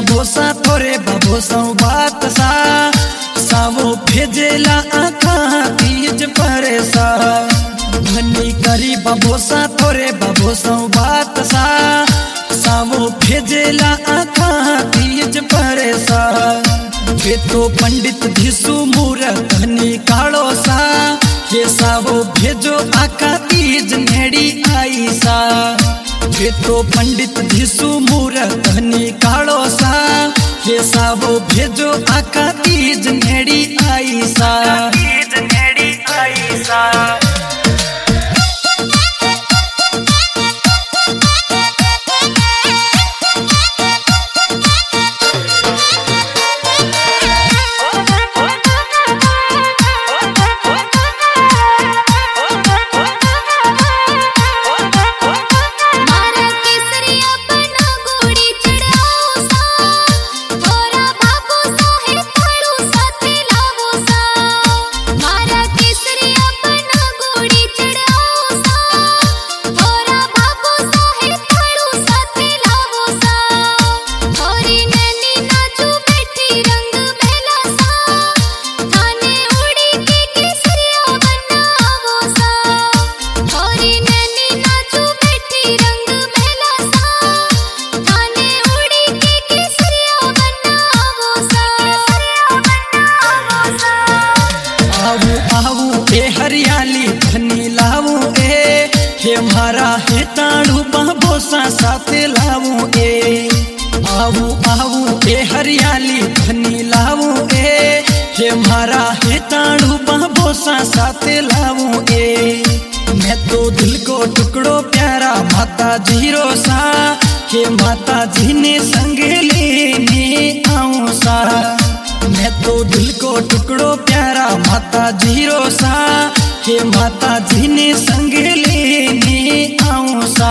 बाबोसा थोरे बाबोसा बात सा सावो भेजेला आखा तीज परेसा धनी करी बाबोसा थोरे बाबोसा बात सा सावो भेजेला आखा तीज परेसा वे तो पंडित धिसु मूरत धनी कालो सा ये सावो भेजो आखा तीज नेड़ी आई सा वे तो पंडित धिसु मूरत धनी कालो सा ये सावो भेजो आखा तीज नेड़ी आई सा तीज नेड़ी आई सा हरियाली धनी लावू ए हे मारा हे ताड़ू बाबोसा साथे लावू ए आवू आवू ए हरियाली धनी लावू ए हे मारा हे ताड़ू बाबोसा साथे लावू ए मैं तो दिल को टुकड़ो प्यारा माता जीरो सा हे माता जी ने संग लेने आऊं सा मैं तो दिल को टुकड़ो प्यारा माता जीरो सा हे माता जी ने संग लेने आऊं सा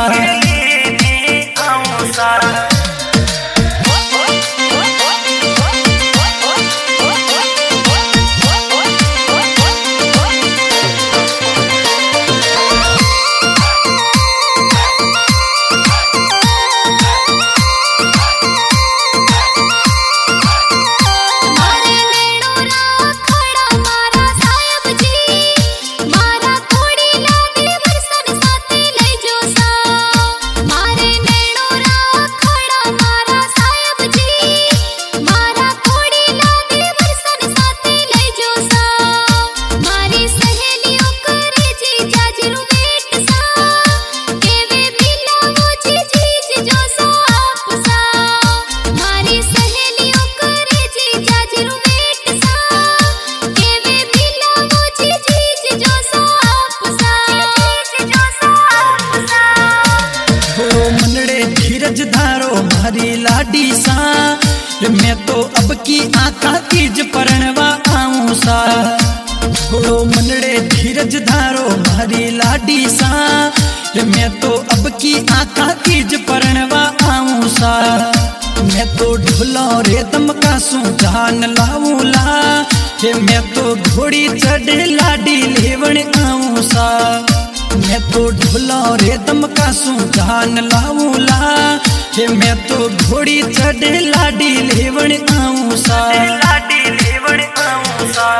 मारी लाडी सा मैं तो अब की आका तीज परणवा आऊं सा थोड़ो मनड़े धीरज धारो मारी लाडी सा मैं तो अब की आका तीज परणवा आऊं सा मैं तो ढोला रे दमकासू जान लाऊला हे मैं तो घोड़ी चढ़े लाडी लेवण आऊं सा मैं तो ढोला रे दमकासू जान लाऊला हे मैं तो घोड़ी चढ़े लाडी लेवण आऊं सा लाडी लेवण आऊं सा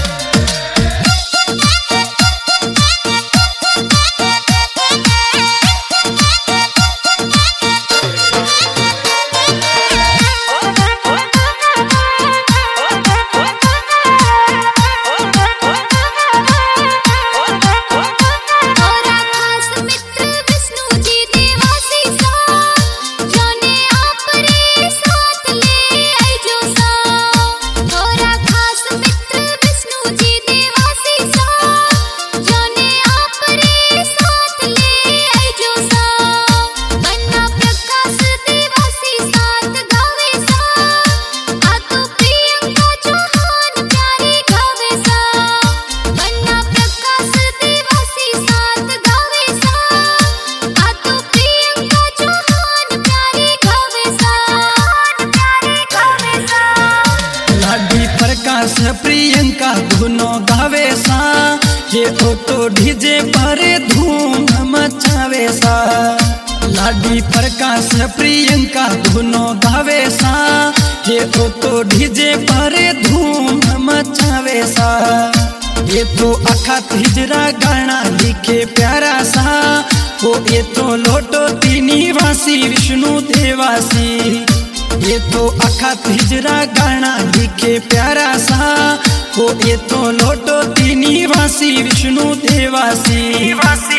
प्रियंका दोनों गावे सा ये तो डीजे पर धूम मचावे सा लाडी प्रकाश प्रियंका दोनों गावे सा, ये तो डीजे पर धूम मचावे सा। ये तो अखत हिजरा गाना लिखे प्यारा सा, वो ये तो लोटो निवासी विष्णु देवासी। ये तो अखत हिजरा गाना लिखे प्यारा सा, वो ये तो लोटो निवासी विष्णु देवासी।